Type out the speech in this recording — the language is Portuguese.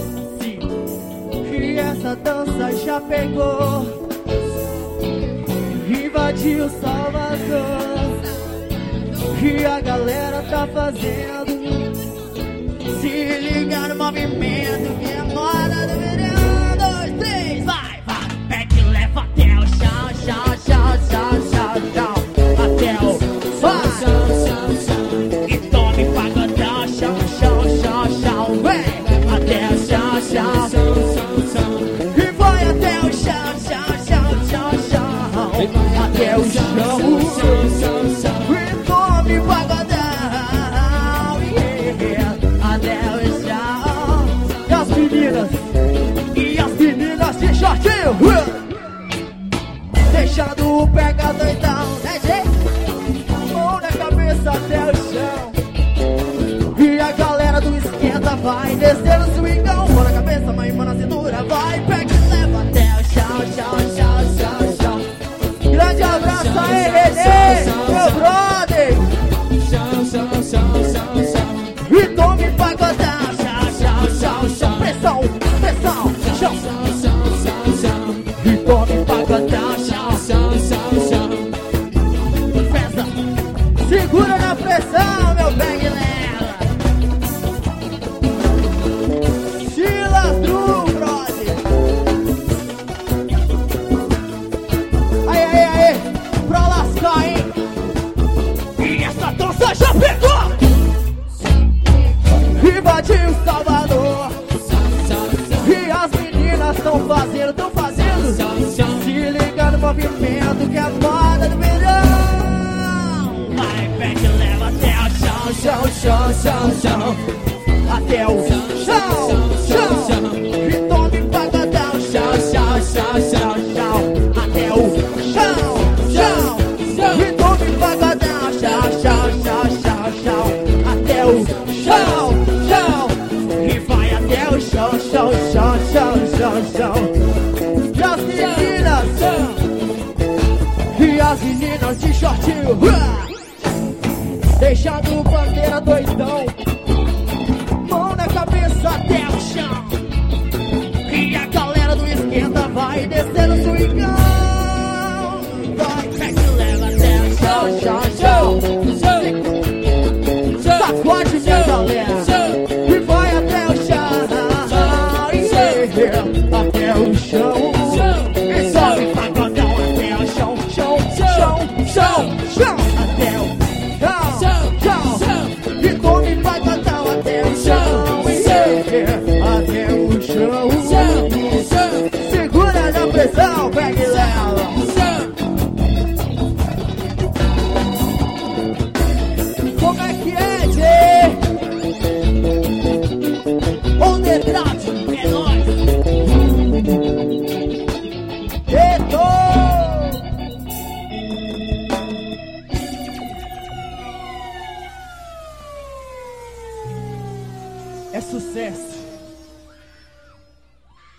Sim. E essa dança já pegou, invadiu Salvador. E a galera tá fazendo, se liga no movimento que é moda do verão. 1, 2, 3, vai, vai. Pega e leva até o chão, chão, chão, chão, chão, chão. Até o vai. E tome pagodão, chão, chão, chão, chão. Vem até o chão, chão. E vai até o chão, chão, chão, chão, chão. Até o chão. E tome pagodão, yeah. Até o chão. E as meninas de shortinho, deixando o pega doidão, né, gente? Mão na cabeça até o chão. E a galera do esquenta vai descer o swingão. Mão na cabeça, mão na cintura, vai, pega e leva até o chão, chão, chão, chão, chão. Grande abraço aí, Renê, meu brother. E tome pagodão, chão, chão, chão, chão. Pressão, pressão, chão. E tome pagodão, chão, chão, chão. Pesa, segura na pressão, meu bang leva. Silas Dru, brother. Aê, aê, aê, pra lascar, hein? E essa dança já pegou. Invadiu Salvador. E as meninas tão fazendo. Se liga no movimento que é a moda do verão. Vai, pega e leva até o chão, chão, chão, chão, chão. Até o chão, chão. E tome pagodão, chão, chão, chão, chão, chão. Até o chão, chão. E tome pagodão, chão, chão, chão, chão, chão. Até o chão, chão. E vai até o chão, chão, chão, chão, chão, chão. E as meninas de shortinho, deixando o bandeira doidão. Mão na cabeça até o chão. E a galera do esquenta vai descendo o swingão. Vai, pega e leva até o chão, chão, chão. Sacode, minha galera. E vai até o chão, yeah. Até o chão. E sobe pagodão até o chão, chão, chão, chão, chão. Até o chão, chão. E tome pagodão até o chão, yeah. Até o chão. Segura na pressão, pega e leva. Como é que é, Zé? On the trap, é nóis. Eto! É sucesso.